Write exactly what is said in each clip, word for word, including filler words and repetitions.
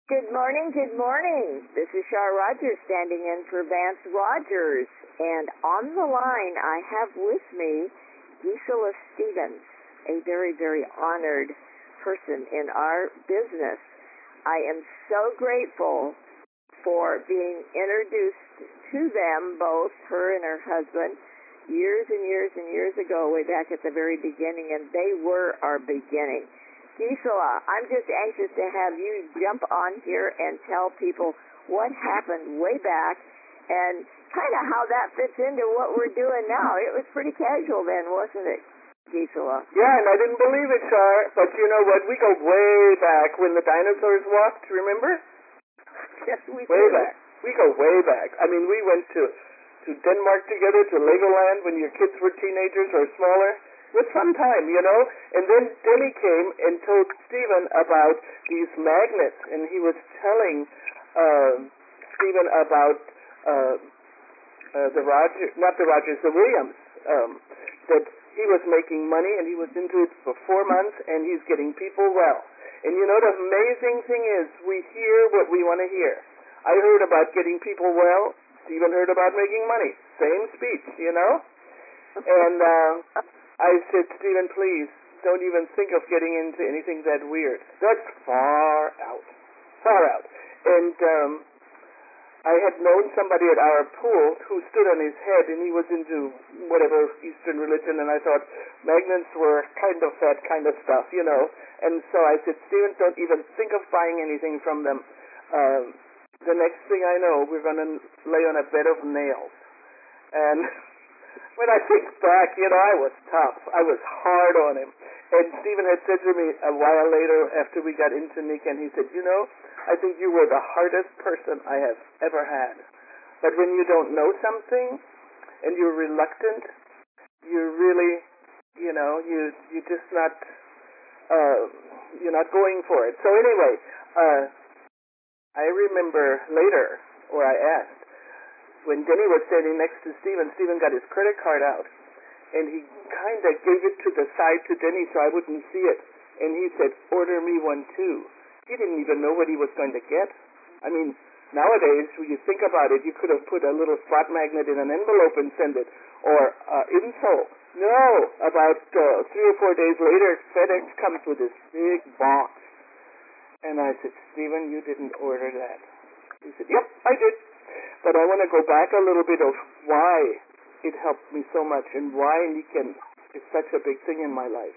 Good morning, good morning. This is Char Rogers standing in for Vance Rogers. And on the line, I have with me Gisela Stevens, a very, very honored person in our business. I am so grateful for being introduced to them, both her and her husband, years and years and years ago, way back at the very beginning, and they were our beginning. Gisela, I'm just anxious to have you jump on here and tell people what happened way back and kind of how that fits into what we're doing now. It was pretty casual then, wasn't it, Gisela? Yeah, and I didn't believe it, Char, but you know what? We go way back when the dinosaurs walked, remember? Yes, we Way do. back. We go way back. I mean, we went to, to Denmark together, to Legoland when your kids were teenagers or smaller. It was fun time, you know. And then Denny came and told Stephen about these magnets, and he was telling uh, Stephen about uh, uh, the Roger, not the Rogers, the Williams, um, that he was making money and he was into it for four months and he's getting people well. And you know, the amazing thing is we hear what we want to hear. I heard about getting people well. Stephen heard about making money. Same speech, you know. And uh, I said, Stephen, please, don't even think of getting into anything that weird. That's far out. Far out. And um, I had known somebody at our pool who stood on his head, and he was into whatever Eastern religion, and I thought magnets were kind of that kind of stuff, you know. And so I said, Stephen, don't even think of buying anything from them. Um, the next thing I know, we're going to lay on a bed of nails. And when I think back, you know, I was tough. I was hard on him. And Stephen had said to me a while later after we got into Nick, and he said, you know, I think you were the hardest person I have ever had. But when you don't know something and you're reluctant, you're really, you know, you, you're just not, uh, you're not going for it. So anyway, uh, I remember later, or I asked, when Denny was standing next to Stephen, Stephen got his credit card out, and he kind of gave it to the side to Denny so I wouldn't see it. And he said, order me one too. He didn't even know what he was going to get. I mean, nowadays, when you think about it, you could have put a little spot magnet in an envelope and send it, or uh, info. No, about uh, three or four days later, FedEx comes with this big box. And I said, Stephen, you didn't order that. He said, yep, I did. But I want to go back a little bit of why it helped me so much and why Niken is such a big thing in my life.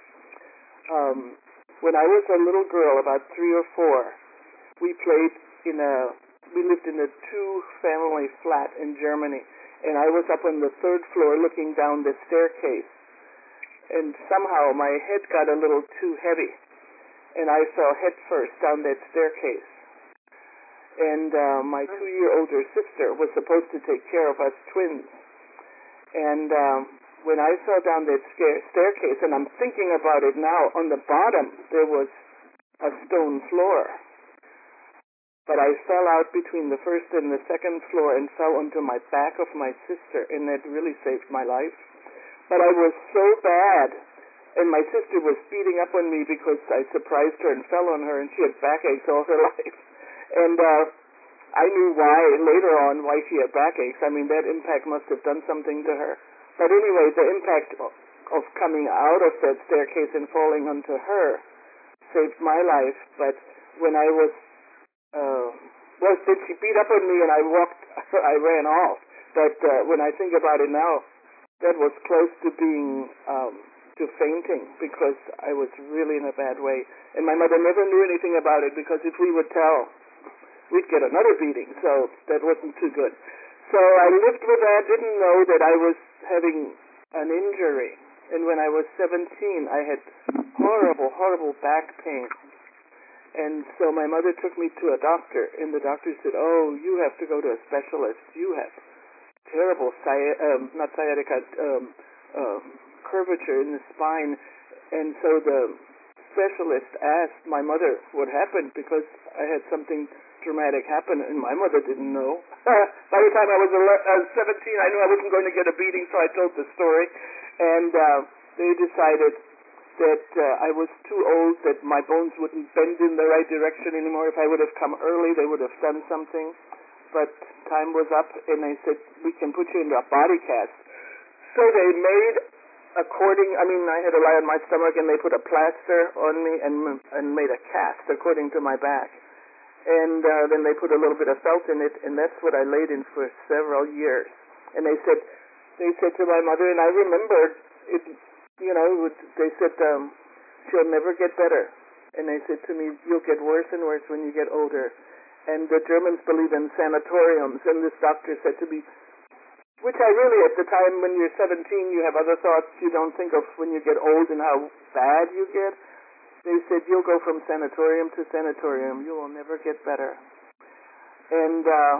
Um, when I was a little girl, about three or four, we played in a, we lived in a two-family flat in Germany, and I was up on the third floor looking down the staircase, and somehow my head got a little too heavy, and I fell head first down that staircase. And uh, my two-year older sister was supposed to take care of us twins. And um, when I fell down that stair- staircase, and I'm thinking about it now, on the bottom there was a stone floor. But I fell out between the first and the second floor and fell onto my back of my sister, and that really saved my life. But I was so bad, and my sister was beating up on me because I surprised her and fell on her, and she had backaches all her life. And uh, I knew why later on, why she had backaches. I mean, that impact must have done something to her. But anyway, the impact of, of coming out of that staircase and falling onto her saved my life. But when I was, uh, well, then she beat up on me and I walked, I ran off. But uh, when I think about it now, that was close to being, um, to fainting because I was really in a bad way. And my mother never knew anything about it because if we would tell, we'd get another beating, so that wasn't too good. So I lived with that, didn't know that I was having an injury. And when I was seventeen, I had horrible, horrible back pain. And so my mother took me to a doctor, and the doctor said, oh, you have to go to a specialist. You have terrible, sci- um, not sciatica, um, um, curvature in the spine. And so the specialist asked my mother what happened because I had something dramatic happen, and my mother didn't know. By the time I was seventeen, I knew I wasn't going to get a beating, so I told the story. And uh, they decided that uh, I was too old, that my bones wouldn't bend in the right direction anymore. If I would have come early, they would have done something. But time was up, and they said, we can put you into a body cast. So they made, according, I mean, I had to lie on my stomach, and they put a plaster on me and, and made a cast according to my back. And uh, then they put a little bit of felt in it, and that's what I laid in for several years. And they said, they said to my mother, and I remembered it, you know, they said, um, she'll never get better. And they said to me, you'll get worse and worse when you get older. And the Germans believe in sanatoriums, and this doctor said to me, which I really, at the time when you're seventeen, you have other thoughts you don't think of when you get old and how bad you get. They said, you'll go from sanatorium to sanatorium. You will never get better. And uh,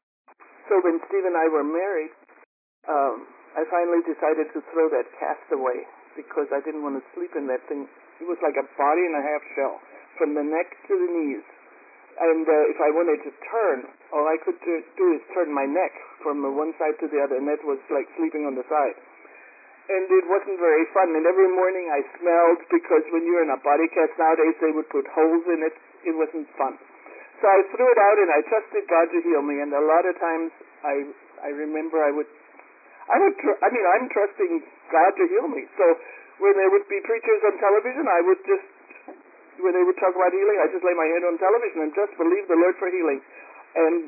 so when Steve and I were married, um, I finally decided to throw that cast away because I didn't want to sleep in that thing. It was like a body and a half shell, from the neck to the knees. And uh, if I wanted to turn, all I could do, do is turn my neck from the one side to the other, and that was like sleeping on the side. And it wasn't very fun. And every morning I smelled, because when you're in a body cast nowadays, they would put holes in it. It wasn't fun. So I threw it out, and I trusted God to heal me. And a lot of times I I remember I would, I would, tr- I mean, I'm trusting God to heal me. So when there would be preachers on television, I would just, when they would talk about healing, I just lay my head on television and just believe the Lord for healing. And,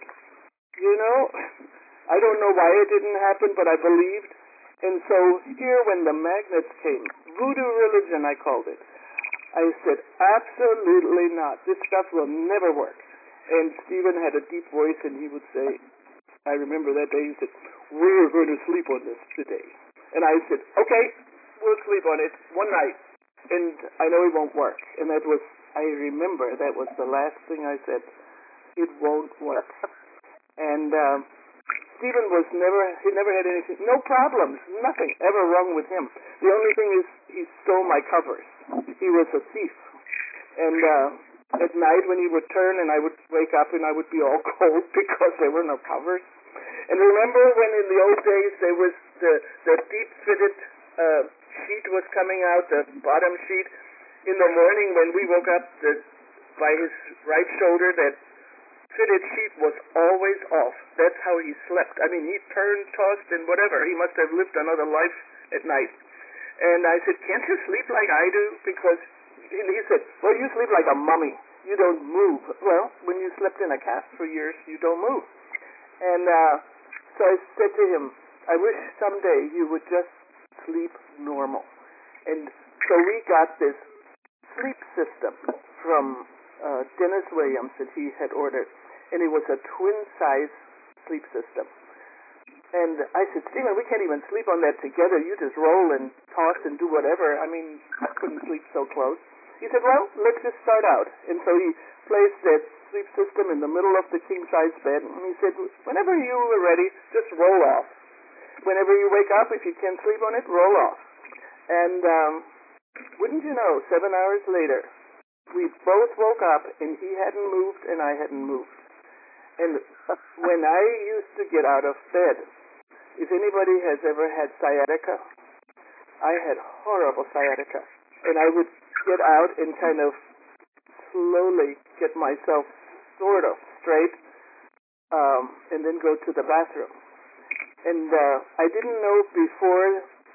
you know, I don't know why it didn't happen, but I believed. And so here when the magnets came, voodoo religion I called it, I said, absolutely not. This stuff will never work. And Stephen had a deep voice, and he would say, I remember that day, he said, we're going to sleep on this today. And I said, okay, we'll sleep on it one night. And I know it won't work. And that was, I remember that was the last thing I said. It won't work. And um, Stephen was never, he never had anything, no problems, nothing ever wrong with him. The only thing is he stole my covers. He was a thief. And uh, at night when he would turn and I would wake up and I would be all cold because there were no covers. And remember when in the old days there was the, the deep-fitted uh, sheet was coming out, the bottom sheet. In the morning when we woke up, the, by his right shoulder, that fitted sheet was always off. That's how he slept. I mean, he turned, tossed, and whatever. He must have lived another life at night. And I said, can't you sleep like I do? Because he, he said, well, you sleep like a mummy. You don't move. Well, when you slept in a cast for years, you don't move. And uh, so I said to him, I wish someday you would just sleep normal. And so we got this sleep system from uh, Dennis Williams that he had ordered, and it was a twin-size sleep system. And I said, Stephen, we can't even sleep on that together. You just roll and toss and do whatever. I mean, I couldn't sleep so close. He said, well, let's just start out. And so he placed that sleep system in the middle of the king-size bed, and he said, whenever you are ready, just roll off. Whenever you wake up, if you can't sleep on it, roll off. And um, wouldn't you know, seven hours later, we both woke up, and he hadn't moved, and I hadn't moved. And when I used to get out of bed, if anybody has ever had sciatica, I had horrible sciatica. And I would get out and kind of slowly get myself sort of straight, um, and then go to the bathroom. And uh, I didn't know before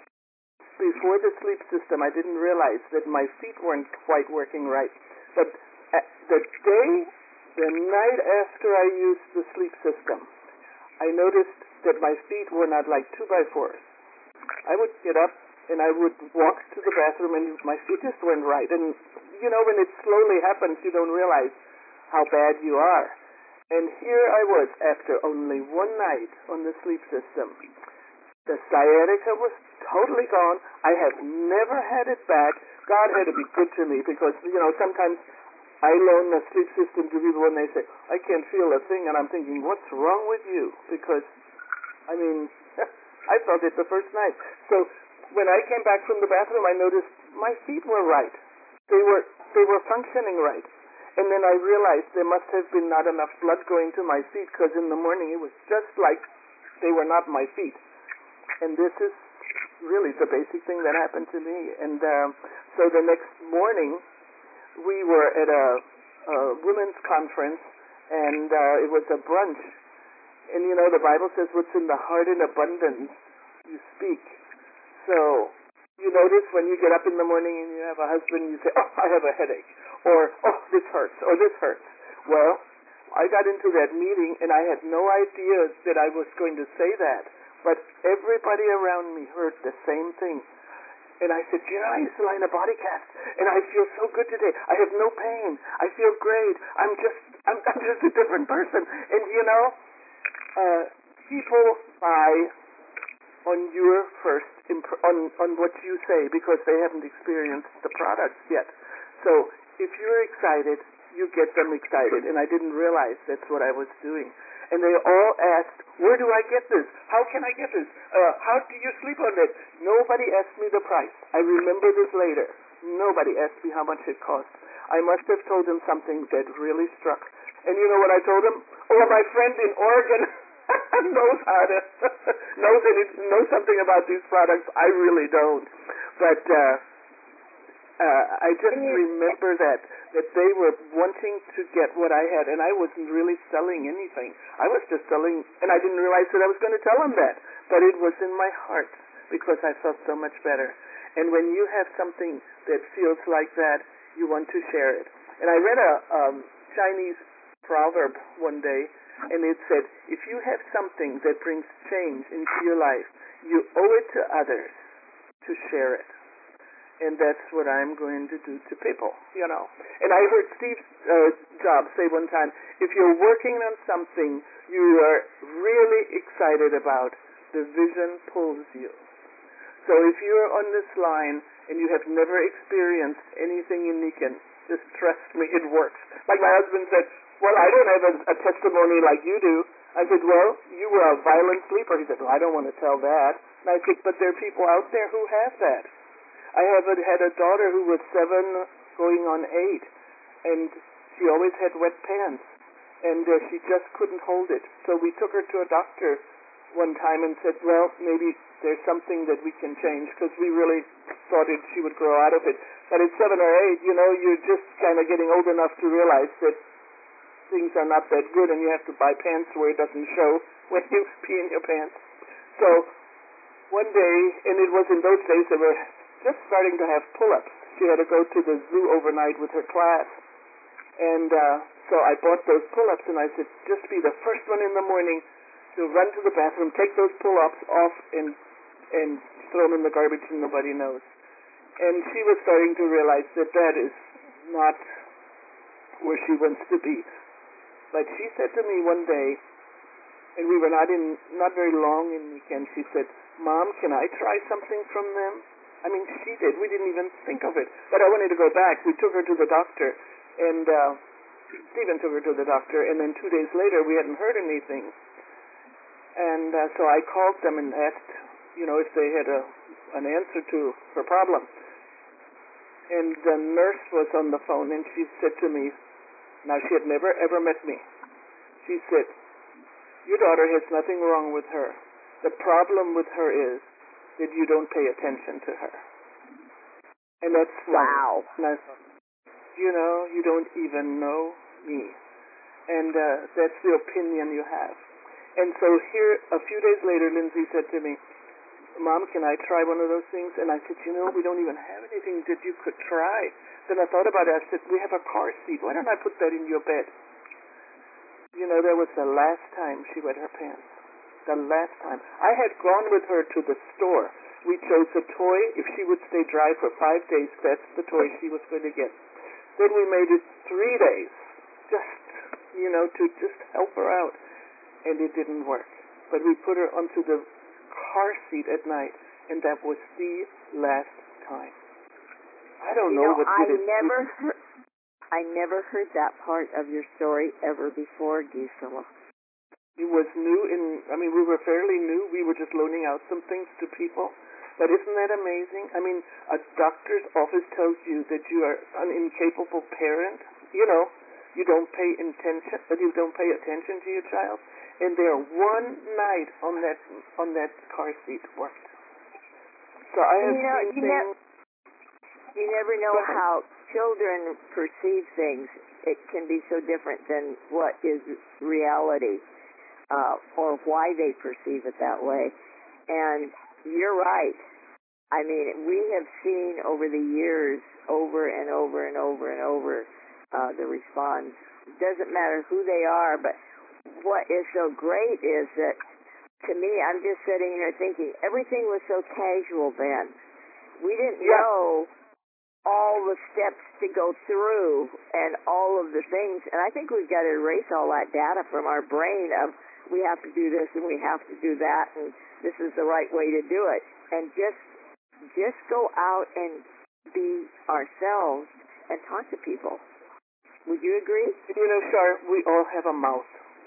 before the sleep system, I didn't realize that my feet weren't quite working right. But the day, the night after I used the sleep system, I noticed that my feet were not like two by fours. I would get up and I would walk to the bathroom and my feet just weren't right. And, you know, when it slowly happens, you don't realize how bad you are. And here I was after only one night on the sleep system. The sciatica was totally gone. I have never had it back. God had to be good to me because, you know, sometimes I loan the sleep system to people and they say, I can't feel a thing. And I'm thinking, what's wrong with you? Because, I mean, I felt it the first night. So when I came back from the bathroom, I noticed my feet were right. They were they were functioning right. And then I realized there must have been not enough blood going to my feet because in the morning it was just like they were not my feet. And this is really the basic thing that happened to me. And um, so the next morning, we were at a, a women's conference, and uh, it was a brunch. And you know, the Bible says what's in the heart in abundance, you speak. So you notice when you get up in the morning and you have a husband, you say, oh, I have a headache, or oh, this hurts, or this hurts. Well, I got into that meeting, and I had no idea that I was going to say that, but everybody around me heard the same thing. And I said, you know, I used to lie in a body cast, and I feel so good today. I have no pain. I feel great. I'm just, I'm, I'm just a different person. And you know, uh, people buy on your first, imp- on on what you say because they haven't experienced the products yet. So if you're excited, you get them excited. And I didn't realize that's what I was doing. And they all asked, where do I get this? How can I get this? Uh, how do you sleep on it? Nobody asked me the price. I remember this later. Nobody asked me how much it cost. I must have told them something that really struck. And you know what I told them? Oh, my friend in Oregon knows how to, knows, any, knows something about these products. I really don't. But uh, uh, I just remember that, that they were wanting to get what I had, and I wasn't really selling anything. I was just selling, and I didn't realize that I was going to tell them that. But it was in my heart because I felt so much better. And when you have something that feels like that, you want to share it. And I read a um, Chinese proverb one day, and it said, if you have something that brings change into your life, you owe it to others to share it. And that's what I'm going to do to people, you know. And I heard Steve uh, Jobs say one time, if you're working on something you are really excited about, the vision pulls you. So if you're on this line and you have never experienced anything unique, and just trust me, it works. Like my husband said, well, I don't have a, a testimony like you do. I said, well, you were a violent sleeper. He said, well, I don't want to tell that. And I said, but there are people out there who have that. I have had a daughter who was seven going on eight, and she always had wet pants, and uh, she just couldn't hold it. So we took her to a doctor one time and said, well, maybe there's something that we can change, because we really thought it, she would grow out of it. But at seven or eight, you know, you're just kind of getting old enough to realize that things are not that good, and you have to buy pants where it doesn't show when you pee in your pants. So one day, and it was in those days, they were just starting to have pull-ups. She had to go to the zoo overnight with her class. And uh, so I bought those pull-ups, and I said, just be the first one in the morning to run to the bathroom, take those pull-ups off, and and throw them in the garbage and nobody knows. And she was starting to realize that that is not where she wants to be. But she said to me one day, and we were not in not very long in weekend, she said, Mom, can I try something from them? I mean, she did. We didn't even think of it. But I wanted to go back. We took her to the doctor, and uh, Stephen took her to the doctor, and then two days later we hadn't heard anything. And uh, so I called them and asked, you know, if they had a, an answer to her problem. And the nurse was on the phone, and she said to me, now she had never ever met me. She said, your daughter has nothing wrong with her. The problem with her is that you don't pay attention to her. And that's wow. And I thought, you know, you don't even know me. And uh, that's the opinion you have. And so here, a few days later, Lindsay said to me, Mom, can I try one of those things? And I said, you know, we don't even have anything that you could try. Then I thought about it. I said, we have a car seat. Why don't I put that in your bed? You know, that was the last time she wet her pants. The last time. I had gone with her to the store. We chose a toy. If she would stay dry for five days, that's the toy she was going to get. Then we made it three days, just, you know, to just help her out. And it didn't work. But we put her onto the car seat at night, and that was the last time. I don't you know, know what I did it never heard, I never heard that part of your story ever before, Gisela. It was new in, I mean, we were fairly new. We were just loaning out some things to people. But isn't that amazing? I mean, a doctor's office tells you that you are an incapable parent. You know, you don't pay attention, that you don't pay attention to your child. And there, one night on that on that car seat worked. So I have you know, seen you things. Ne- you never know how children perceive things. It can be so different than what is reality, uh, or why they perceive it that way. And you're right. I mean, we have seen over the years, over and over and over and over, uh, the response. It doesn't matter who they are, but what is so great is that, to me, I'm just sitting here thinking, everything was so casual then. We didn't Yeah. know all the steps to go through and all of the things. And I think we've got to erase all that data from our brain of we have to do this and we have to do that and this is the right way to do it. And just just go out and be ourselves and talk to people. Would you agree? You know, Shar, we all have a mouth.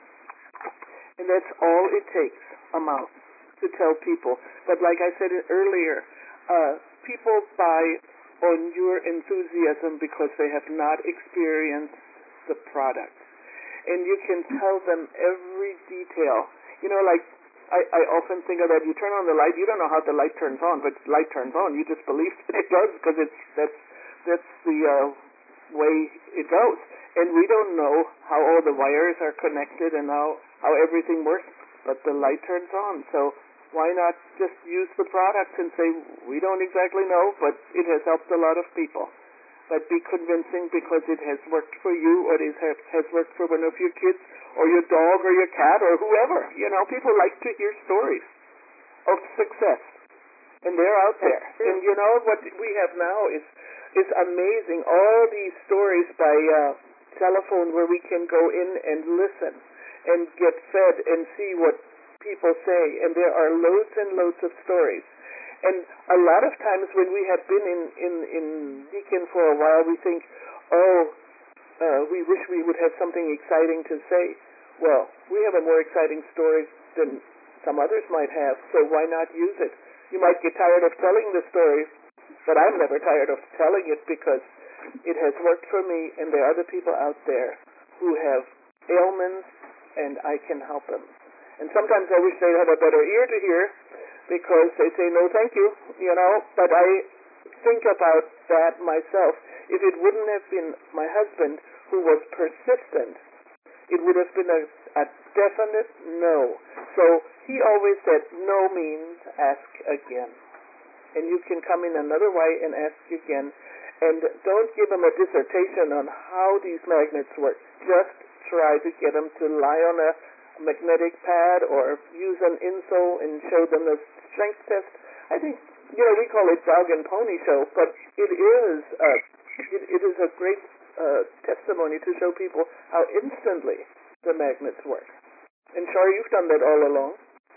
And that's all it takes, a mouth, to tell people. But like I said earlier, uh, people buy on your enthusiasm because they have not experienced the product. And you can tell them every detail. You know, like I, I often think of that. You turn on the light, you don't know how the light turns on, but light turns on. You just believe that it does because it's that's that's the uh, way it goes. And we don't know how all the wires are connected and how how everything works, but the light turns on. So why not just use the product and say, we don't exactly know, but it has helped a lot of people. But be convincing because it has worked for you or it has worked for one of your kids or your dog or your cat or whoever. You know, people like to hear stories of success. And they're out there. And you know, what we have now is is amazing. All these stories by uh, telephone where we can go in and listen and get fed and see what people say, and there are loads and loads of stories. And a lot of times when we have been in, in, in Deacon for a while, we think, oh, uh, we wish we would have something exciting to say. Well, we have a more exciting story than some others might have, so why not use it? You might get tired of telling the story, but I'm never tired of telling it because it has worked for me, and there are other people out there who have ailments, and I can help them. And sometimes I wish they'd have a better ear to hear because they say, no, thank you, you know. But I think about that myself. If it wouldn't have been my husband who was persistent, it would have been a, a definite no. So he always said, no means ask again. And you can come in another way and ask again. And don't give them a dissertation on how these magnets work. Just try to get them to lie on a magnetic pad or use an insole and show them the strength test. I think, you know, we call it dog and pony show, but it is uh, it, it is a great uh, testimony to show people how instantly the magnets work. And Shar, you've done that all along.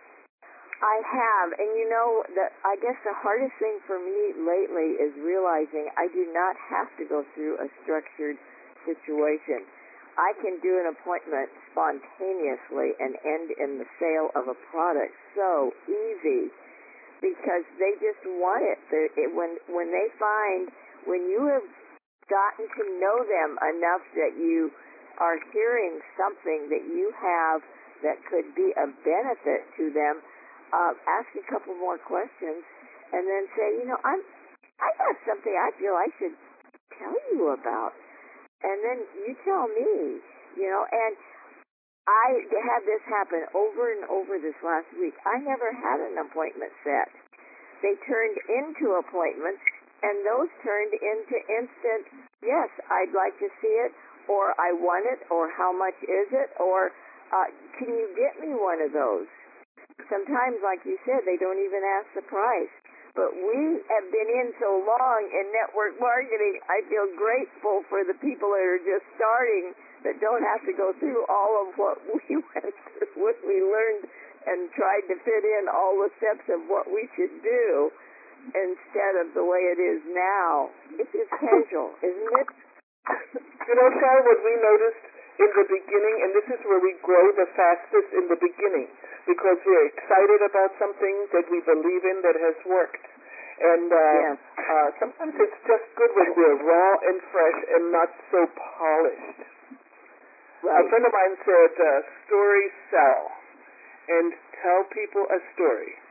I have, and you know, the, I guess the hardest thing for me lately is realizing I do not have to go through a structured situation. I can do an appointment spontaneously and end in the sale of a product so easy because they just want it. it when when they find, when you have gotten to know them enough that you are hearing something that you have that could be a benefit to them, uh, ask a couple more questions and then say, you know, I'm I got something I feel I should tell you about. And then you tell me, you know, and I had this happen over and over this last week. I never had an appointment set. They turned into appointments, and those turned into instant, yes, I'd like to see it, or I want it, or how much is it, or uh, can you get me one of those? Sometimes, like you said, they don't even ask the price. But we have been in so long in network marketing, I feel grateful for the people that are just starting that don't have to go through all of what we went through, what we learned and tried to fit in all the steps of what we should do instead of the way it is now. It's just casual, isn't it? You know, Shar, what we noticed in the beginning, and this is where we grow the fastest in the beginning, because we're excited about something that we believe in that has worked. And uh, yes. uh, sometimes it's just good when we're raw and fresh and not so polished. Right. A friend of mine said, uh, stories sell, and tell people a story.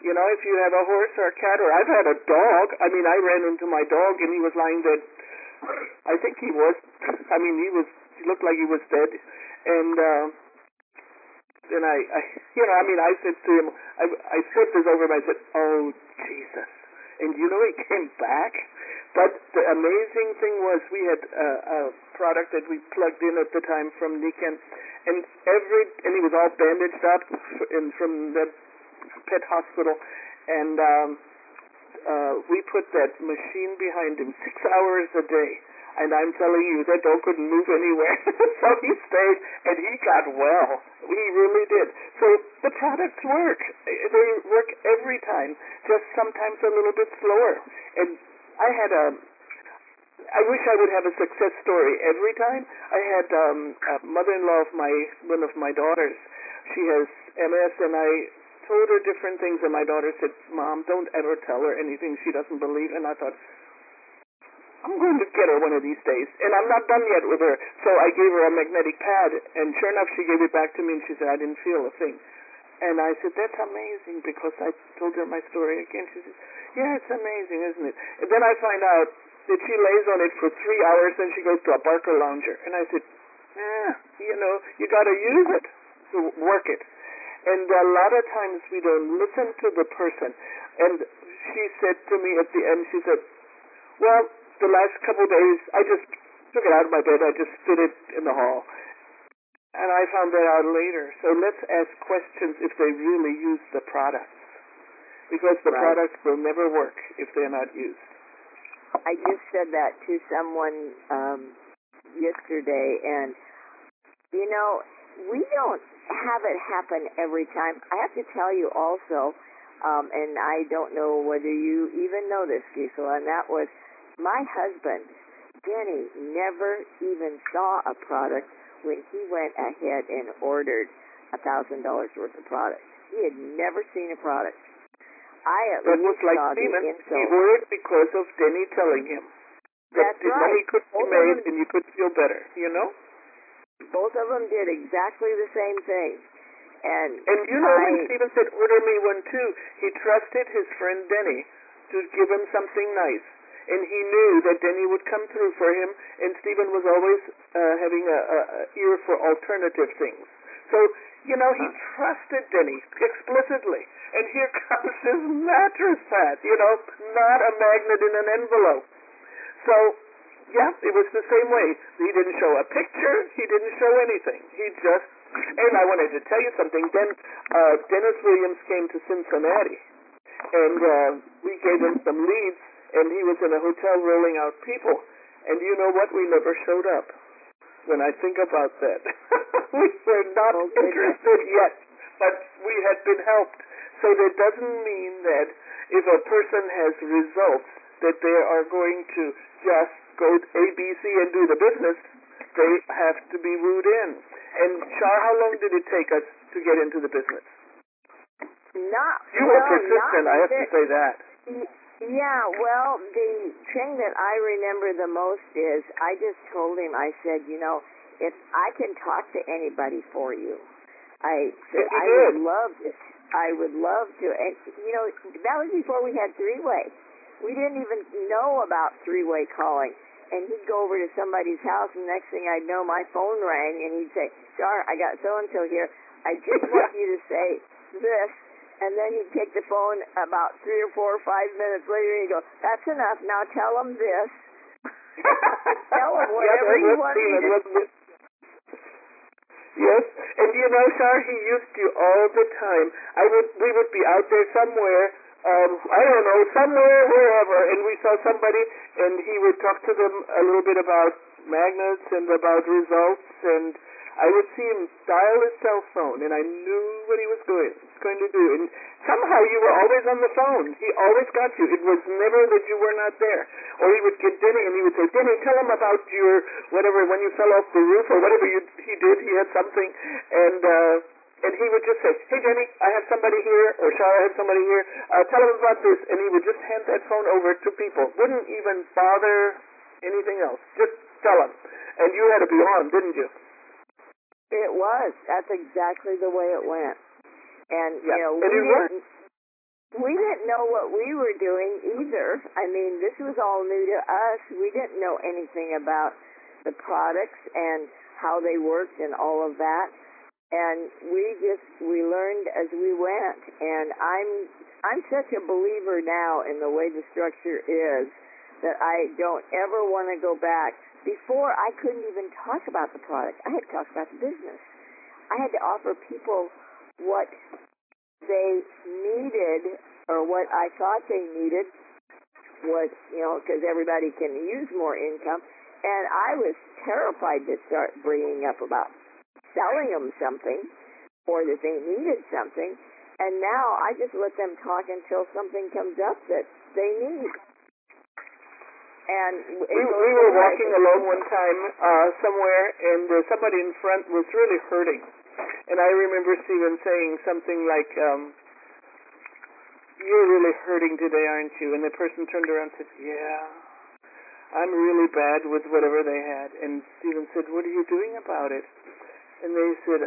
You know, if you have a horse or a cat, or I've had a dog. I mean, I ran into my dog and he was lying dead. I think he was. I mean, he was. He looked like he was dead. And uh, then I, I, you know, I mean, I said to him, I, I flipped this over him. I said, "Oh Jesus!" And you know, he came back. But the amazing thing was, we had a, a product that we plugged in at the time from Niken, and every and he was all bandaged up in from the pet hospital, and um, uh, we put that machine behind him six hours a day, and I'm telling you, that dog couldn't move anywhere. So he stayed, and he got well. He really did. So the products work. They work every time, just sometimes a little bit slower. And I had a I wish I would have a success story every time. I had um, a mother-in-law of my one of my daughters. She has M S, and I told her different things, and my daughter said, "Mom, don't ever tell her anything she doesn't believe." And I thought, I'm going to get her one of these days, and I'm not done yet with her. So I gave her a magnetic pad, and sure enough, she gave it back to me, and she said, "I didn't feel a thing." And I said, "That's amazing," because I told her my story again. She said, "Yeah, it's amazing, isn't it?" And then I find out that she lays on it for three hours, then she goes to a Barker lounger. And I said, "Yeah, you know, you got to use it to work it." And a lot of times we don't listen to the person. And she said to me at the end, she said, "Well, the last couple of days, I just took it out of my bed. I just stood it in the hall." And I found that out later. So let's ask questions if they really use the products, because the Right. products will never work if they're not used. I just said that to someone um, yesterday, and, you know, we don't have it happen every time. I have to tell you also, um, and I don't know whether you even know this, Gisela, and that was my husband, Denny, never even saw a product when he went ahead and ordered a thousand dollars worth of product. He had never seen a product. I at That was least like saw Stephen. the He insult. ordered because of Denny telling him that That's the right. money could be Both of made them- and you could feel better, you know? Both of them did exactly the same thing. And, And you know, I, when Stephen said, "Order me one too," he trusted his friend Denny to give him something nice. And he knew that Denny would come through for him, and Stephen was always uh, having a, a, a ear for alternative things. So, you know, he trusted Denny explicitly. And here comes his mattress pad, you know, not a magnet in an envelope. So, yeah, it was the same way. He didn't show a picture. He didn't show anything. He just, and I wanted to tell you something. Then uh, Dennis Williams came to Cincinnati, and uh, we gave him some leads, and he was in a hotel rolling out people. And you know what? We never showed up. When I think about that, we were not Oh, goodness. interested yet, but we had been helped. So that doesn't mean that if a person has results, that they are going to just go A, B, C and do the business. They have to be wooed in. And Char, how long did it take us to get into the business? not, You well, were persistent, not I have to say that. Yeah, well, the thing that I remember the most is I just told him, I said, you know, if I can talk to anybody for you, I said, And you I did. would love to. I would love to. And, you know, that was before we had three-way. We didn't even know about three-way calling. And he'd go over to somebody's house, and next thing I'd know, my phone rang, and he'd say, Char, I got so-and-so here. I just want you to say this. And then he'd take the phone about three or four or five minutes later, and he'd go, that's enough. Now tell him this. Tell him whatever yeah, you that want was me to Stephen, wasn't it? Yes, and you know, Char, he used to all the time. I would, we would be out there somewhere, um, I don't know, somewhere, wherever, and we saw somebody, and he would talk to them a little bit about magnets and about results, and I would see him dial his cell phone, and I knew what he was going, going to do. And somehow you were always on the phone. He always got you. It was never that you were not there. Or he would get Denny, and he would say, Denny, tell him about your, whatever, when you fell off the roof, or whatever you, he did. He had something. And uh, and he would just say, hey, Denny, I have somebody here, or Shara has somebody here. Uh, tell him about this. And he would just hand that phone over to people. Wouldn't even bother anything else. Just tell him. And you had to be on, didn't you? It was. That's exactly the way it went. And, Yeah. you know, And we it worked. didn't, we didn't know what we were doing either. I mean, this was all new to us. We didn't know anything about the products and how they worked and all of that. And we just, we learned as we went. And I'm, I'm such a believer now in the way the structure is that I don't ever want to go back. Before, I couldn't even talk about the product. I had to talk about the business. I had to offer people what they needed, or what I thought they needed was, you know, because everybody can use more income. And I was terrified to start bringing up about selling them something or that they needed something. And now I just let them talk until something comes up that they need. And we, we were walking along one time uh, somewhere, and uh, somebody in front was really hurting. And I remember Stephen saying something like, um, "You're really hurting today, aren't you?" And the person turned around and said, "Yeah, I'm really bad with whatever they had." And Stephen said, "What are you doing about it?" And they said,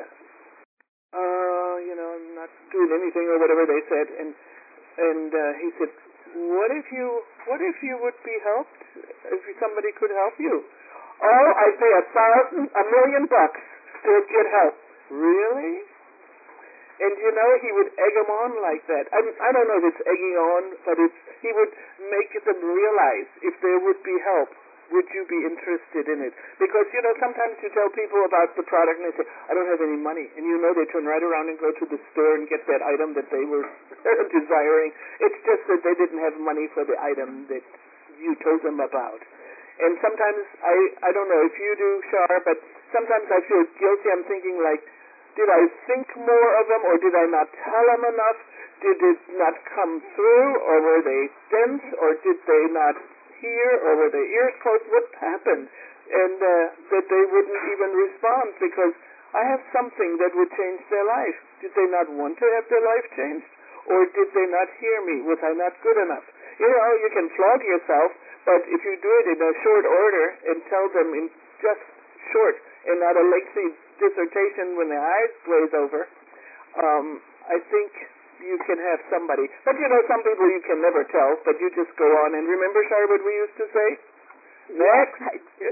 "Uh, you know, I'm not doing anything," or whatever they said. And and uh, he said, "What if you, what if you would be helped? If somebody could help you?" "Oh, I'd pay a thousand, a million bucks to get help." "Really?" And you know, he would egg them on like that. I mean, I don't know if it's egging on, but it's, he would make them realize if there would be help, would you be interested in it? Because, you know, sometimes you tell people about the product and they say, "I don't have any money." And you know they turn right around and go to the store and get that item that they were desiring. It's just that they didn't have money for the item that you told them about. And sometimes, I, I don't know if you do, Shar, but sometimes I feel guilty. I'm thinking like, did I think more of them, or did I not tell them enough? Did it not come through, or were they dense, or did they not hear, or were their ears closed? What happened? And uh, that they wouldn't even respond, because I have something that would change their life. Did they not want to have their life changed? Or did they not hear me? Was I not good enough? You know, you can flog yourself, but if you do it in a short order and tell them in just short and not a lengthy dissertation when their eyes glaze over, um, I think you can have somebody. But you know, some people you can never tell, but you just go on. And remember, Shar, what we used to say? Next. Yes, I do.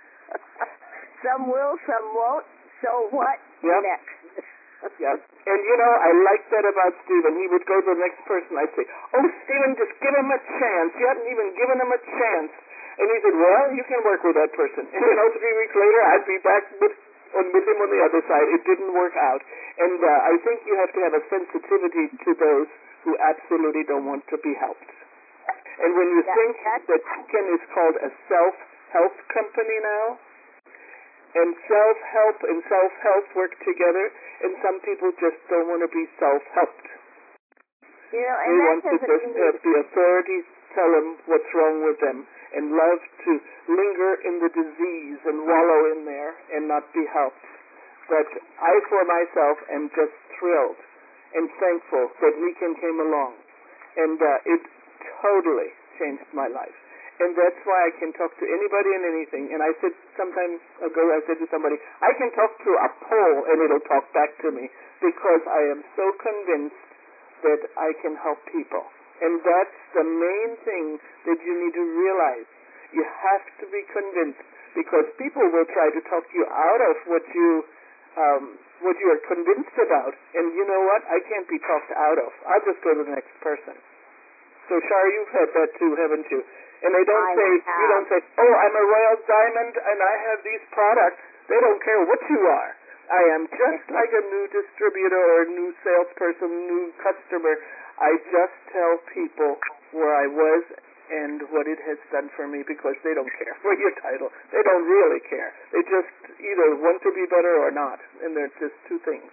Some will, some won't. So what? Yep. Next. Yes. And you know, I like that about Stephen. He would go to the next person. I'd say, "Oh, Stephen, just give him a chance. You hadn't even given him a chance." And he said, "Well, you can work with that person." And you know, three weeks later, I'd be back with on with him on the other side. It didn't work out. And uh, I think you have to have a sensitivity to those who absolutely don't want to be helped. And when you that, think that Ken is called a self-help company now, and self-help and self-help work together, and some people just don't want to be self-helped. You know, and they that want to just mean... have the authorities tell them what's wrong with them, and love to linger in the disease and wallow in there and not be helped. But I, for myself, am just thrilled and thankful that Nikan came along, and uh, it totally changed my life. And that's why I can talk to anybody and anything. And I said some time ago, I said to somebody, I can talk to a pole and it'll talk back to me, because I am so convinced that I can help people. And that's the main thing that you need to realize. You have to be convinced, because people will try to talk you out of what you um, what you are convinced about. And you know what? I can't be talked out of. I'll just go to the next person. So, Shar, you've had that too, haven't you? And they don't I say, have. you don't say, "Oh, I'm a royal diamond and I have these products." They don't care what you are. I am just like a new distributor or a new salesperson, new customer. I just tell people where I was and what it has done for me, because they don't care for your title. They don't really care. They just either want to be better or not, and they're just two things.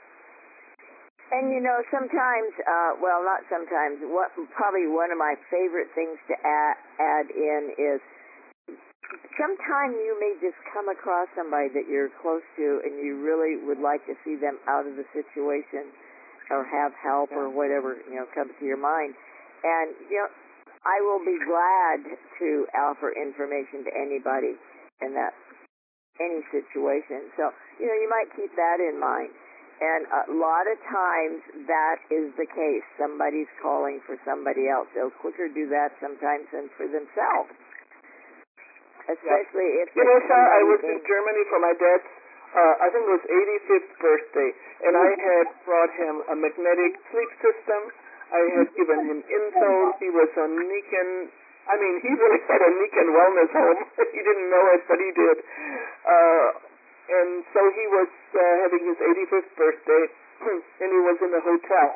And you know, sometimes, uh, well, not sometimes, what, probably one of my favorite things to add, add in is sometime you may just come across somebody that you're close to and you really would like to see them out of the situation or have help Yeah. or whatever, you know, comes to your mind. And, you know, I will be glad to offer information to anybody in that, any situation. So, you know, you might keep that in mind. And a lot of times that is the case. Somebody's calling for somebody else. They'll quicker do that sometimes than for themselves. Especially yeah. if you know, Shar, I was in in Germany for my dad's, uh, I think it was eighty-fifth birthday, and I had brought him a magnetic sleep system. I had given him insoles. He was on Niken. I mean, he really had a Niken wellness home. He didn't know it, but he did. Uh, and so he was uh, having his eighty-fifth birthday, and he was in a hotel.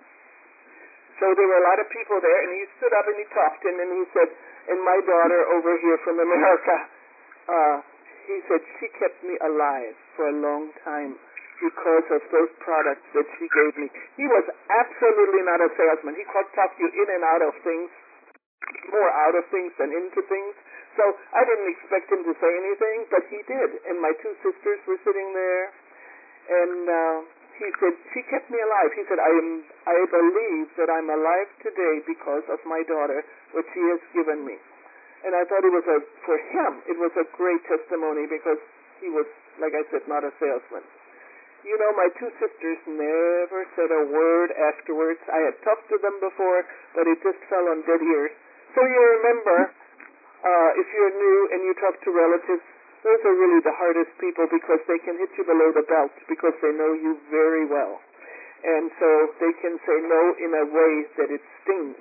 So there were a lot of people there, and he stood up and he talked, and then he said, and my daughter over here from America, uh, he said, she kept me alive for a long time because of those products that she gave me. He was absolutely not a salesman. He could talk you in and out of things, more out of things than into things. So I didn't expect him to say anything, but he did. And my two sisters were sitting there, and uh, he said, she kept me alive. He said, I am, I believe that I'm alive today because of my daughter, what she has given me. And I thought it was a, for him, it was a great testimony because he was, like I said, not a salesman. You know, my two sisters never said a word afterwards. I had talked to them before, but it just fell on dead ears. So you remember, uh, if you're new and you talk to relatives, those are really the hardest people because they can hit you below the belt because they know you very well. And so they can say no in a way that it stings.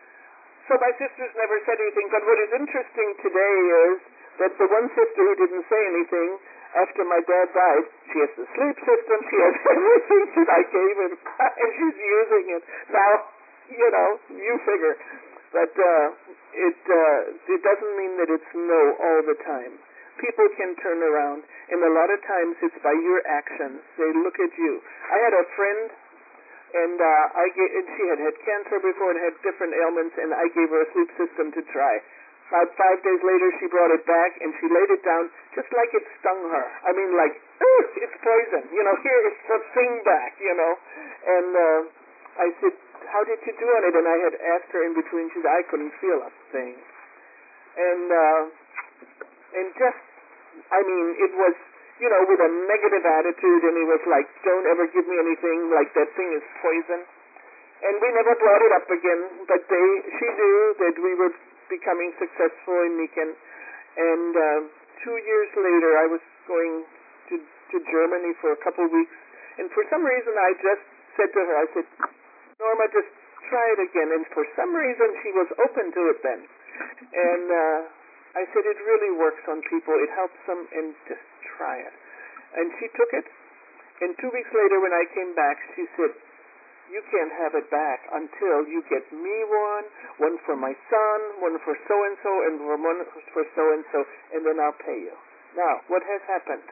So my sisters never said anything, but what is interesting today is that the one sister who didn't say anything, after my dad died, she has the sleep system, she has everything that I gave him, and she's using it. Now, you know, you figure. But uh, it, uh, it doesn't mean that it's no all the time. People can turn around, and a lot of times it's by your actions. They look at you. I had a friend, and uh, I gave, and she had had cancer before and had different ailments, and I gave her a sleep system to try. About five days later, she brought it back, and she laid it down just like it stung her. I mean, like, oh, it's poison. You know, here, it's the thing back, you know. And uh, I said, how did you do on it? And I had asked her in between. She said, I couldn't feel a thing. And, uh, and just, I mean, it was, you know, with a negative attitude, and it was like, don't ever give me anything, like that thing is poison. And we never brought it up again, but they, she knew that we were becoming successful in Niken. And uh, two years later, I was going to, to Germany for a couple of weeks, and for some reason I just said to her, I said, Norma, just try it again. And for some reason she was open to it then. And uh, I said, it really works on people. It helps them, and just try it. And she took it, and two weeks later when I came back, she said, you can't have it back until you get me one, one for my son, one for so-and-so, and one for so-and-so, and then I'll pay you. Now, what has happened?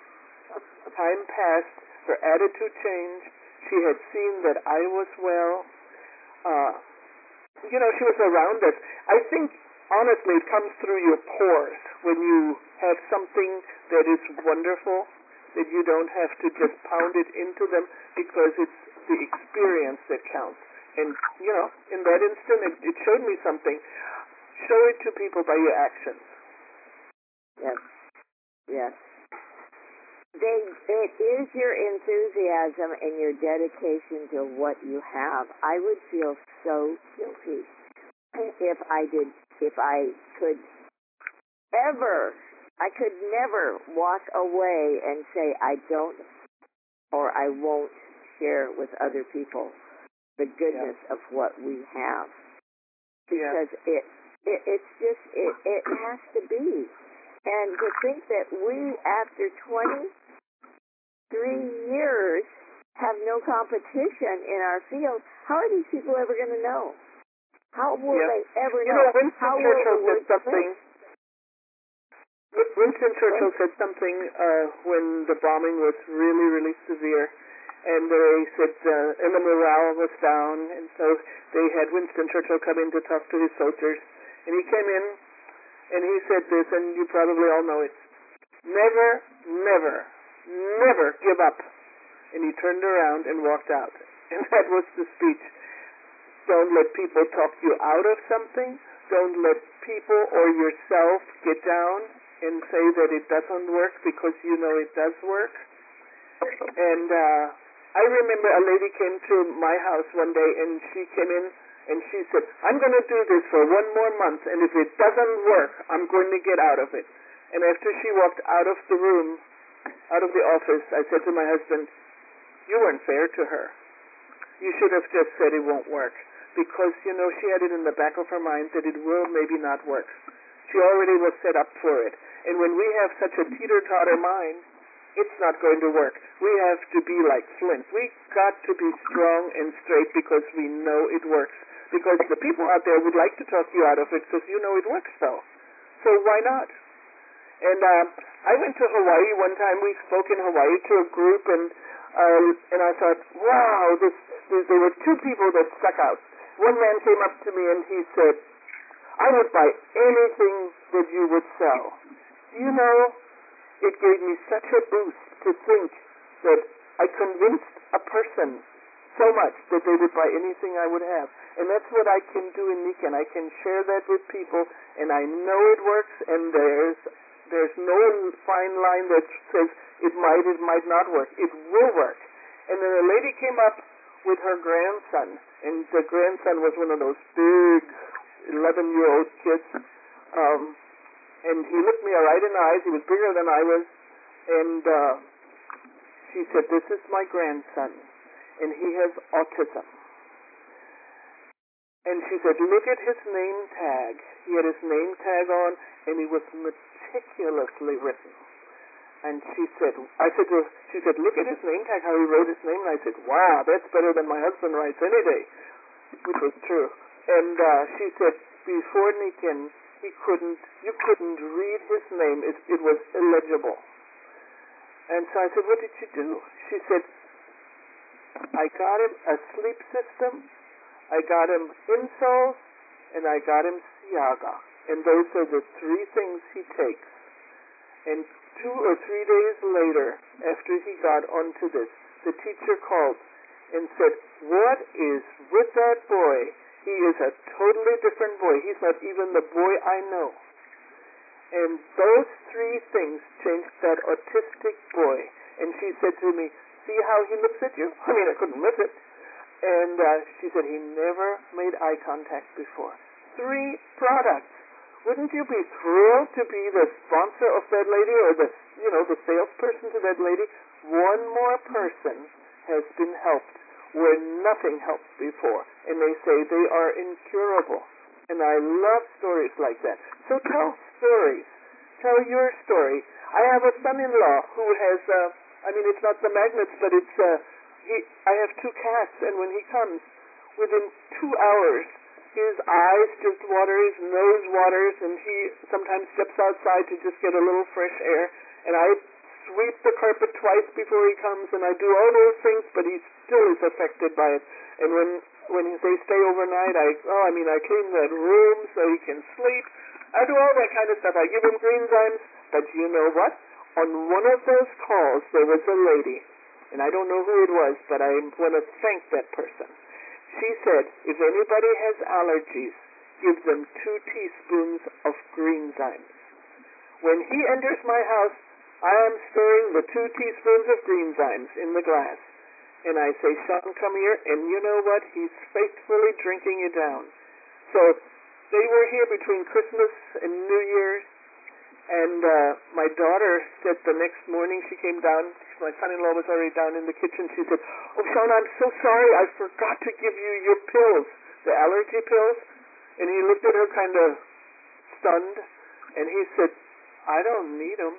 Time passed, her attitude changed, she had seen that I was well. Uh, you know, she was around us. I think, honestly, it comes through your pores when you have something that is wonderful, that you don't have to just pound it into them because it's the experience that counts. And, you know, in that instant, it, it showed me something. Show it to people by your actions. Yes. Yes. They, it is your enthusiasm and your dedication to what you have. I would feel so guilty if I did, if I could ever, I could never walk away and say I don't or I won't share with other people the goodness yeah. of what we have, because yeah. it, it it's just it, it has to be. And to think that we, after twenty-three years, have no competition in our field, how are these people ever going to know? How will yeah. they ever you know? know Winston how Churchill will said something Winston Churchill said something uh, when the bombing was really, really severe. And they said, uh, and the morale was down, and so they had Winston Churchill come in to talk to his soldiers. And he came in, and he said this, and you probably all know it. Never, never, never give up. And he turned around and walked out. And that was the speech. Don't let people talk you out of something. Don't let people or yourself get down and say that it doesn't work because you know it does work. And, uh, I remember a lady came to my house one day, and she came in, and she said, I'm going to do this for one more month, and if it doesn't work, I'm going to get out of it. And after she walked out of the room, out of the office, I said to my husband, you weren't fair to her. You should have just said it won't work. Because, you know, she had it in the back of her mind that it will maybe not work. She already was set up for it. And when we have such a teeter-totter mind, it's not going to work. We have to be like Flint. We got to be strong and straight because we know it works. Because the people out there would like to talk you out of it because you know it works though. So why not? And uh, I went to Hawaii one time. We spoke in Hawaii to a group, and uh, and I thought, wow, this, this, there were two people that stuck out. One man came up to me and he said, I would buy anything that you would sell. You know, it gave me such a boost to think that I convinced a person so much that they would buy anything I would have. And that's what I can do in Nikken. I can share that with people, and I know it works, and there's there's no fine line that says it might, it might not work. It will work. And then a lady came up with her grandson, and the grandson was one of those big eleven-year-old kids, um, and he looked me right in the eyes. He was bigger than I was, and uh, she said, this is my grandson, and he has autism. And she said, look at his name tag. He had his name tag on, and he was meticulously written. And she said, I said to her, she said, look at his name tag, how he wrote his name. And I said, wow, that's better than my husband writes any day, which was true. And uh, she said, before Nikken, he couldn't, you couldn't read his name. It, it was illegible. And so I said, what did you do? She said, I got him a sleep system, I got him insoles, and I got him Siaga. And those are the three things he takes. And two or three days later, after he got onto this, the teacher called and said, what is with that boy? He is a totally different boy. He's not even the boy I know. And those three things changed that autistic boy. And she said to me, see how he looks at you? I mean, I couldn't miss it. And uh, she said he never made eye contact before. Three products. Wouldn't you be thrilled to be the sponsor of that lady, or the, you know, the salesperson to that lady? One more person has been helped where nothing helped before, and they say they are incurable. And I love stories like that. So tell stories. Tell your story. I have a son-in-law who has, uh, I mean, it's not the magnets, but it's, uh, he, I have two cats, and when he comes, within two hours, his eyes just water, his nose waters, and he sometimes steps outside to just get a little fresh air. And I sweep the carpet twice before he comes, and I do all those things, but he still is affected by it. And when when they stay overnight, I oh, I mean, I clean that room so he can sleep. I do all that kind of stuff. I give him Greenzymes, but you know what? On one of those calls, there was a lady, and I don't know who it was, but I want to thank that person. She said, if anybody has allergies, give them two teaspoons of Greenzymes. When he enters my house, I am stirring the two teaspoons of Greenzymes in the glass. And I say, Sean, come here. And you know what? He's faithfully drinking it down. So they were here between Christmas and New Year's. And uh, my daughter said the next morning she came down, my son-in-law was already down in the kitchen. She said, oh, Sean, I'm so sorry. I forgot to give you your pills, the allergy pills. And he looked at her kind of stunned. And he said, I don't need them.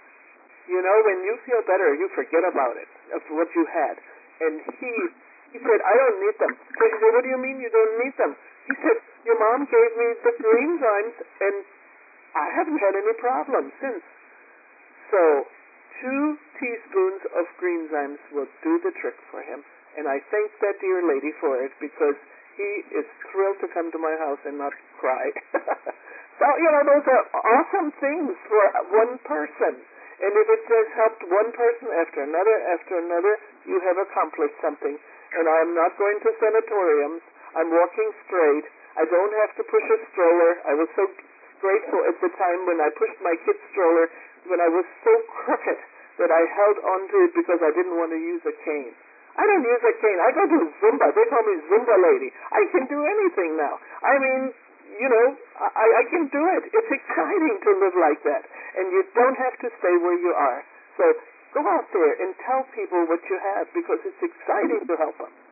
You know, when you feel better, you forget about it, of what you had. And he he said, I don't need them. So she said, what do you mean you don't need them? He said, your mom gave me the Greenzymes, and I haven't had any problems since. So two teaspoons of Greenzymes will do the trick for him. And I thank that dear lady for it, because he is thrilled to come to my house and not cry. So, you know, those are awesome things for one person. And if it has helped one person after another after another, you have accomplished something. And I'm not going to sanatoriums. I'm walking straight. I don't have to push a stroller. I was so grateful at the time when I pushed my kid's stroller, when I was so crooked that I held onto it because I didn't want to use a cane. I don't use a cane. I go to Zumba. They call me Zumba lady. I can do anything now. I mean, you know, I, I can do it. It's exciting to live like that. And you don't have to stay where you are. So go out there and tell people what you have because it's exciting to help them.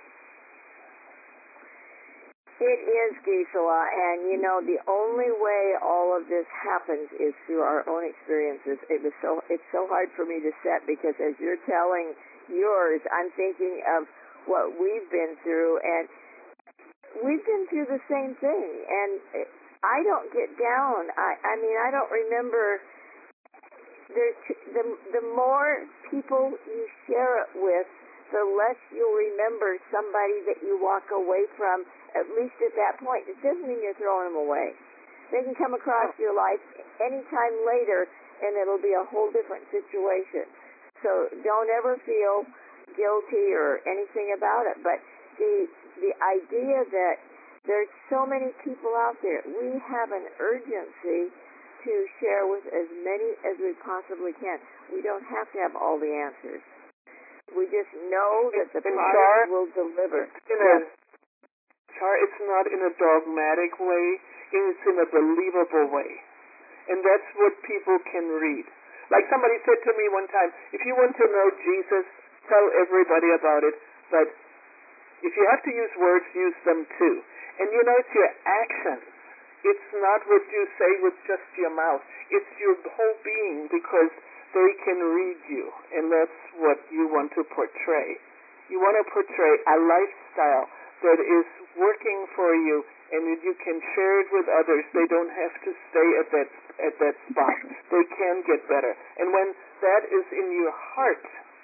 It is, Gisela, and you know the only way all of this happens is through our own experiences. It was so it's so hard for me to set because as you're telling yours, I'm thinking of what we've been through, and we've been through the same thing. And I don't get down. I I mean I don't remember. There's the the more people you share it with, the less you'll remember somebody that you walk away from, at least at that point. It doesn't mean you're throwing them away. They can come across your life anytime later, and it'll be a whole different situation. So don't ever feel guilty or anything about it. But the the idea that there's so many people out there, we have an urgency to share with as many as we possibly can. We don't have to have all the answers. We just know that the product will deliver. In a, Char, it's not in a dogmatic way. It's in a believable way. And that's what people can read. Like somebody said to me one time, if you want to know Jesus, tell everybody about it. But if you have to use words, use them too. And you know, it's your actions. It's not what you say with just your mouth. It's your whole being because they can read you, and that's what you want to portray. You want to portray a lifestyle that is working for you, and that you can share it with others. They don't have to stay at that at that spot. They can get better. And when that is in your heart,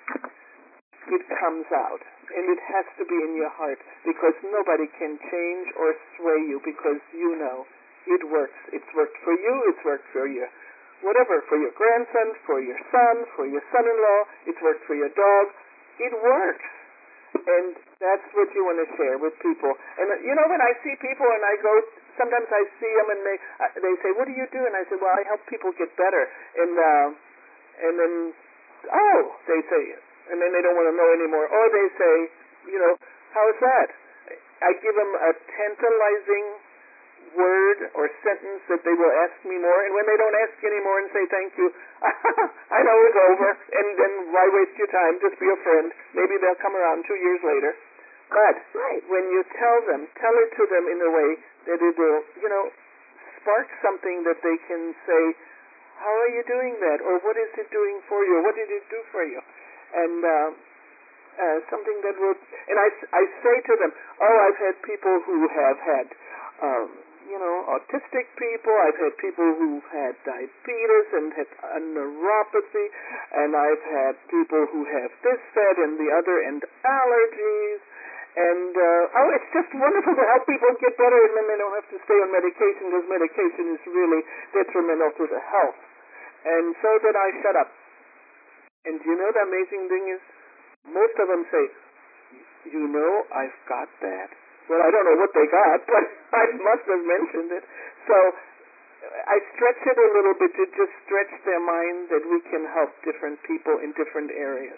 it comes out, and it has to be in your heart because nobody can change or sway you because you know it works. It's worked for you. It's worked for you. Whatever, for your grandson, for your son, for your son-in-law, it's worked for your dog. It works. And that's what you want to share with people. And, you know, when I see people and I go, sometimes I see them and they uh, they say, what do you do? And I say, well, I help people get better. And, uh, and then, oh, they say, and then they don't want to know anymore. Or they say, you know, how's that? I give them a tantalizing word or sentence that they will ask me more, and when they don't ask anymore and say thank you, I know it's over, and then why waste your time? Just be a friend. Maybe they'll come around two years later. But right. when you tell them, tell it to them in a way that it will, you know, spark something that they can say, how are you doing that? Or what is it doing for you? Or what did it do for you? And uh, uh, something that will, and I, I say to them, oh, I've had people who have had um, you know, autistic people. I've had people who've had diabetes and had a neuropathy, and I've had people who have this, that, and the other, and allergies. And, uh, oh, it's just wonderful to help people get better, and then they don't have to stay on medication, because medication is really detrimental to the health. And so then I shut up. And you know the amazing thing is, most of them say, you know, I've got that. Well, I don't know what they got, but I must have mentioned it. So I stretch it a little bit to just stretch their mind that we can help different people in different areas.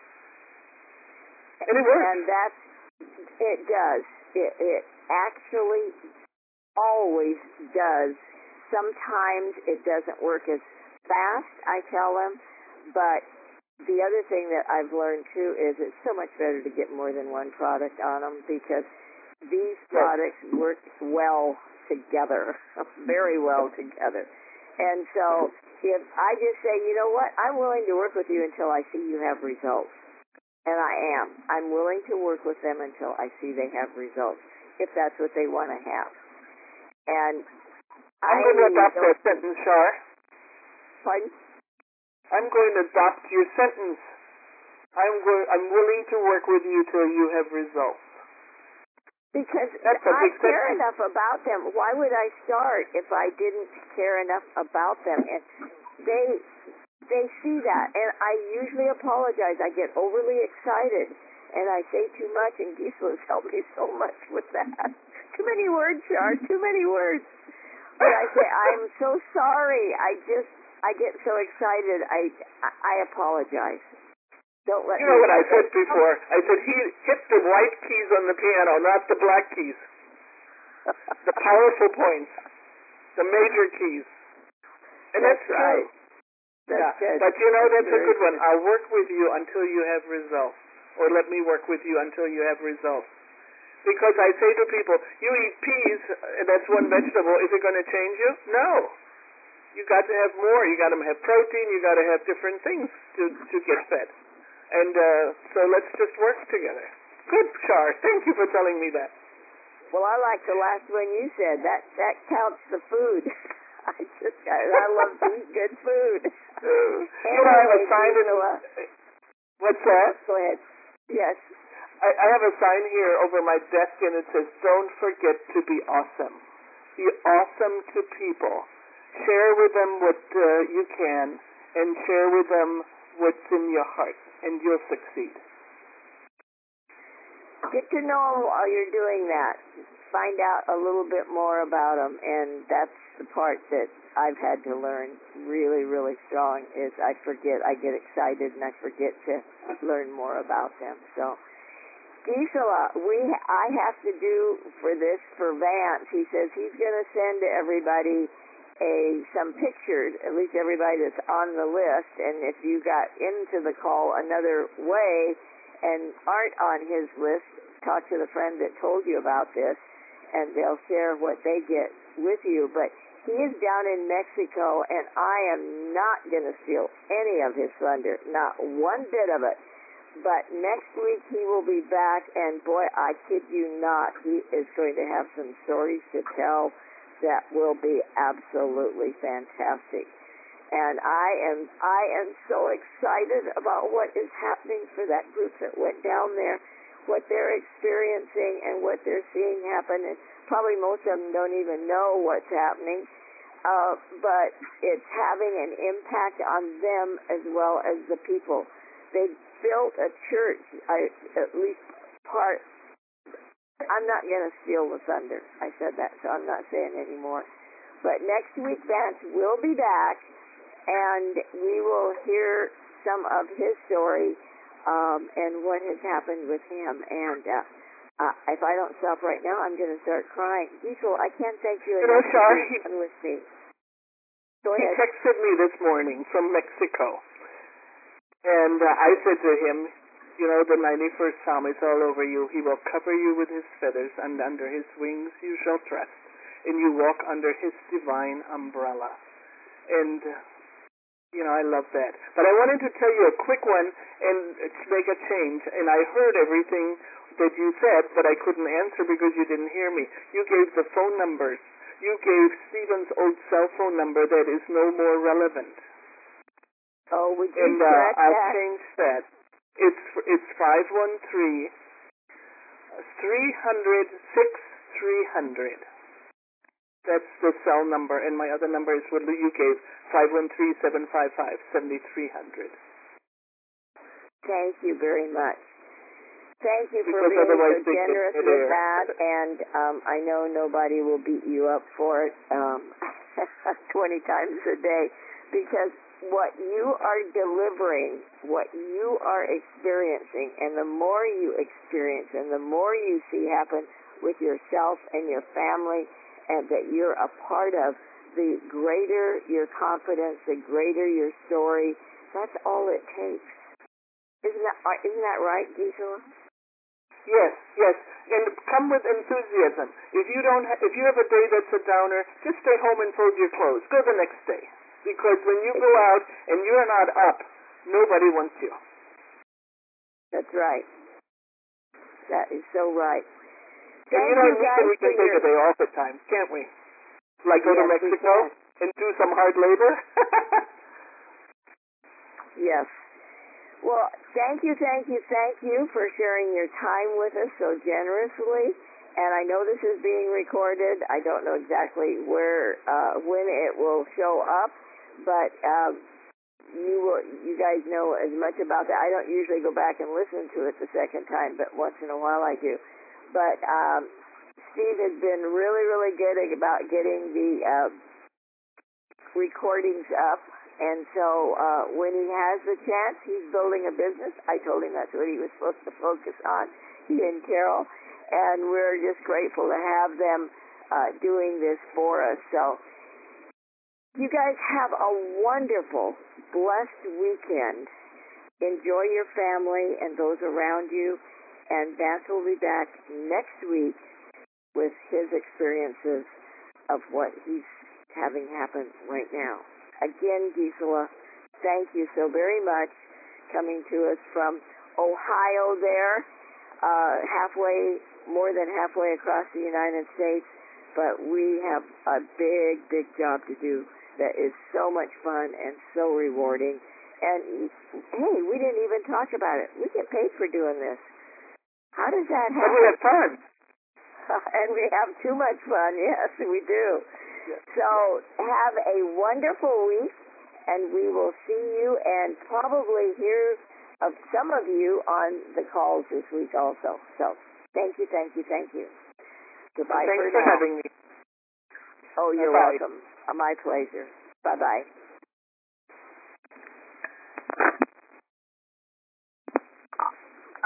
And it works. And that's, it does. It, it actually always does. Sometimes it doesn't work as fast, I tell them, but the other thing that I've learned, too, is it's so much better to get more than one product on them because these products work well together, very well together. And so if I just say, you know what, I'm willing to work with you until I see you have results. And I am. I'm willing to work with them until I see they have results, if that's what they want to have. And I'm going to adopt that sentence, Char. Pardon? I'm going to adopt your sentence. I'm going. I'm willing to work with you till you have results. Because That's a I big care sentence. enough about them. Why would I start if I didn't care enough about them? And they they see that, and I usually apologize. I get overly excited, and I say too much, and Gisela's helped me so much with that. Too many words, Char, too many words. But I say, I'm so sorry. I just, I get so excited. I, I apologize. Don't let You know me what I know. said before? I said he hit the white keys on the piano, not the black keys. The powerful points, the major keys. And that's, that's right. true. That's yeah. good. But you know, that's, that's a good one. good. I'll work with you until you have results. Or let me work with you until you have results. Because I say to people, you eat peas, and that's one vegetable. Is it going to change you? No. You got to have more. You got to have protein. You got to have different things to, to get fed. And uh, so let's just work together. Good, Char. Thank you for telling me that. Well, I like the last one you said. That that counts the food. I just I, I love to eat good food. You know, I have a sign in the... What's that? Go ahead. Yes. I, I have a sign here over my desk, and it says, don't forget to be awesome. Be awesome to people. Share with them what uh, you can, and share with them what's in your heart, and you'll succeed. Get to know them while you're doing that. Find out a little bit more about them, and that's the part that I've had to learn really, really strong is I forget, I get excited, and I forget to learn more about them. So, Gisela, we, I have to do for this for Vance. He says he's going to send to everybody a some pictures, at least everybody that's on the list, and if you got into the call another way and aren't on his list, talk to the friend that told you about this, and they'll share what they get with you. But he is down in Mexico, and I am not going to steal any of his thunder, not one bit of it. But next week he will be back, and boy, I kid you not, he is going to have some stories to tell that will be absolutely fantastic. And I am I am so excited about what is happening for that group that went down there, what they're experiencing and what they're seeing happen. And probably most of them don't even know what's happening, uh, but it's having an impact on them as well as the people. They built a church, I, at least part. I'm not going to steal the thunder. I said that, so I'm not saying anymore. But next week, Vance will be back, and we will hear some of his story um, and what has happened with him. And uh, uh, if I don't stop right now, I'm going to start crying. Diesel, I can't thank you You know, enough Char, for he, being with me. Go he ahead. texted me this morning from Mexico, and uh, I said to him, you know, the ninety-first Psalm is all over you. He will cover you with his feathers, and under his wings you shall trust, and you walk under his divine umbrella. And, uh, you know, I love that. But I wanted to tell you a quick one and to make a change. And I heard everything that you said, but I couldn't answer because you didn't hear me. You gave the phone numbers. You gave Stephen's old cell phone number that is no more relevant. Oh, would you and uh, correct I'll that? change that. It's it's five one three three hundred six three hundred. That's the cell number, and my other number is what you gave, five one three seven five five seventy three hundred. Thank you very much. Thank you for Because being otherwise so they get generous dead with air. that, and um, I know nobody will beat you up for it um, twenty times a day, because what you are delivering, what you are experiencing, and the more you experience and the more you see happen with yourself and your family and that you're a part of, the greater your confidence, the greater your story. That's all it takes. Isn't that, isn't that right, Gisela? Yes, yes, and come with enthusiasm. If you don't, ha- if you have a day that's a downer, just stay home and fold your clothes. Go the next day. Because when you go out and you're not up, nobody wants you. That's right. That is so right. And Thank you know, you we guys can, we can for take your... a day off at times, can't we? Like go yes, to Mexico and do some hard labor? Yes. Well, thank you, thank you, thank you for sharing your time with us so generously. And I know this is being recorded. I don't know exactly where, uh, when it will show up. But um, you will, you guys know as much about that. I don't usually go back and listen to it the second time, but once in a while I do. But um, Steve has been really, really good about getting the uh, recordings up, And so uh, when he has the chance, he's building a business. I told him that's what he was supposed to focus on, he and Carol. And we're just grateful to have them uh, doing this for us. So you guys have a wonderful, blessed weekend. Enjoy your family and those around you. And Vance will be back next week with his experiences of what he's having happen right now. Again, Gisela, thank you so very much, coming to us from Ohio there, uh, halfway, more than halfway across the United States, but we have a big, big job to do that is so much fun and so rewarding. And, hey, we didn't even talk about it. We get paid for doing this. How does that happen? But we have fun. And we have too much fun. Yes, we do. Yes. So have a wonderful week, and we will see you and probably hear of some of you on the calls this week also. So thank you, thank you, thank you. Goodbye Thanks for for now. having me. Oh, you're Bye-bye. welcome. My pleasure. Bye-bye.